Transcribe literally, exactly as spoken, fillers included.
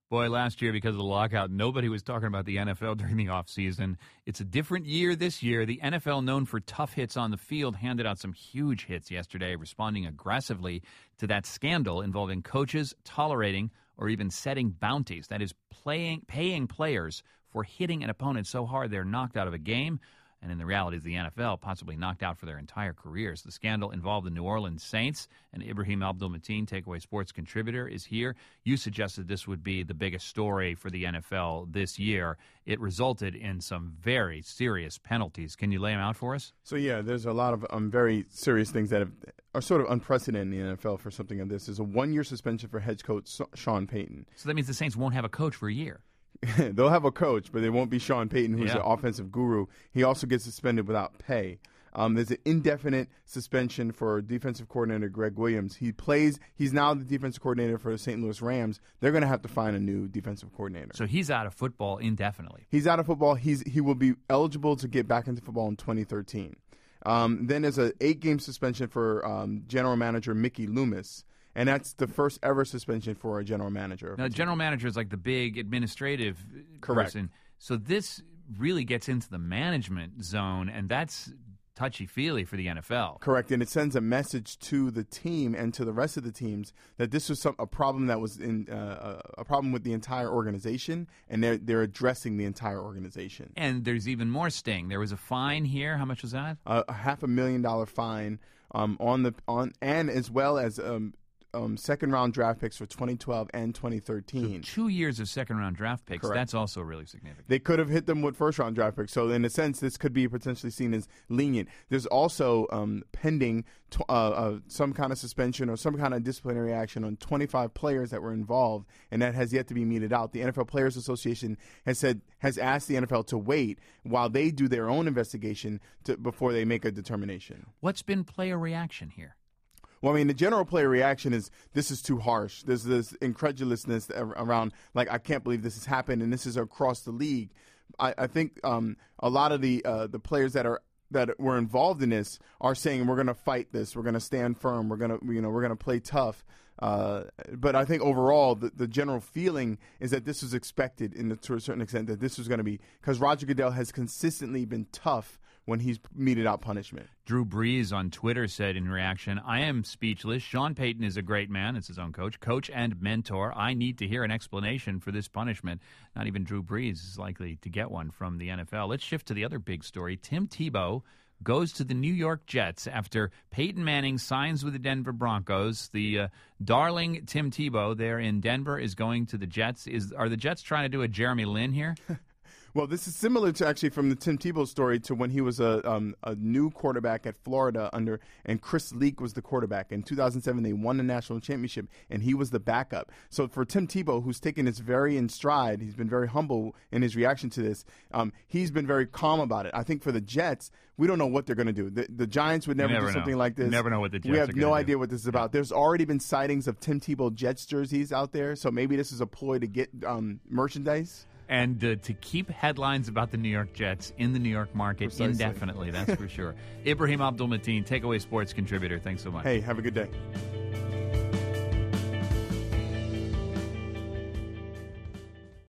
Boy, last year, because of the lockout, nobody was talking about the N F L during the offseason. It's a different year this year. The N F L, known for tough hits on the field, handed out some huge hits yesterday, responding aggressively to that scandal involving coaches tolerating or even setting bounties. That is, playing, paying players for hitting an opponent so hard they're knocked out of a game. And in the reality of the N F L, possibly knocked out for their entire careers. The scandal involved the New Orleans Saints, and Ibrahim Abdul-Mateen, Takeaway Sports contributor, is here. You suggested this would be the biggest story for the N F L this year. It resulted in some very serious penalties. Can you lay them out for us? So, yeah, there's a lot of um, very serious things that have, are sort of unprecedented in the N F L for something of this. There's a one-year suspension for head coach Sean Payton. So that means the Saints won't have a coach for a year. They'll have a coach, but they won't be Sean Payton, who's yeah. the offensive guru. He also gets suspended without pay. Um, there's an indefinite suspension for defensive coordinator Greg Williams. He plays. He's now the defensive coordinator for the Saint Louis Rams. They're going to have to find a new defensive coordinator. So he's out of football indefinitely. He's out of football. He's he will be eligible to get back into football in twenty thirteen. Um, then there's an eight-game suspension for um, general manager Mickey Loomis. And that's the first ever suspension for a general manager. Now, general manager is like the big administrative Correct. person. So this really gets into the management zone, and that's touchy-feely for the N F L. Correct, and it sends a message to the team and to the rest of the teams that this was some, a problem that was in uh, a problem with the entire organization, and they're they're addressing the entire organization. And there's even more sting. There was a fine here. How much was that? Uh, a half a million dollar fine um, on the on, and as well as. Um, Um, second-round draft picks for twenty twelve and twenty thirteen. So two years of second-round draft picks. Correct. That's also really significant. They could have hit them with first-round draft picks. So, in a sense, this could be potentially seen as lenient. There's also um, pending t- uh, uh, some kind of suspension or some kind of disciplinary action on twenty-five players that were involved, and that has yet to be meted out. The N F L Players Association has said has asked the N F L to wait while they do their own investigation to, before they make a determination. What's been player reaction here? Well, I mean, the general player reaction is this is too harsh. There's this incredulousness around, like, I can't believe this has happened, and this is across the league. I, I think um, a lot of the uh, the players that are that were involved in this are saying we're going to fight this, we're going to stand firm, we're going to you know we're going to play tough. Uh, but I think overall the, the general feeling is that this was expected in the, to a certain extent that this was going to be because Roger Goodell has consistently been tough when he's meted out punishment. Drew Brees on Twitter said in reaction, I am speechless. Sean Payton is a great man. It's his own coach. Coach and mentor. I need to hear an explanation for this punishment. Not even Drew Brees is likely to get one from the N F L. Let's shift to the other big story. Tim Tebow goes to the New York Jets after Peyton Manning signs with the Denver Broncos. The uh, darling Tim Tebow there in Denver is going to the Jets. Is Are the Jets trying to do a Jeremy Lin here? Well, this is similar to actually from the Tim Tebow story to when he was a um, a new quarterback at Florida under, and Chris Leak was the quarterback. In two thousand seven, they won the national championship, and he was the backup. So for Tim Tebow, who's taken this very in stride, he's been very humble in his reaction to this. Um, he's been very calm about it. I think for the Jets, we don't know what they're going to do. The, the Giants would never, never do something know. like this. You never know what the Jets We have are no do. idea what this is about. There's already been sightings of Tim Tebow Jets jerseys out there, so maybe this is a ploy to get um, merchandise. And uh, to keep headlines about the New York Jets in the New York market Precisely. indefinitely, that's for sure. Ibrahim Abdul-Mateen, Takeaway Sports contributor. Thanks so much. Hey, have a good day.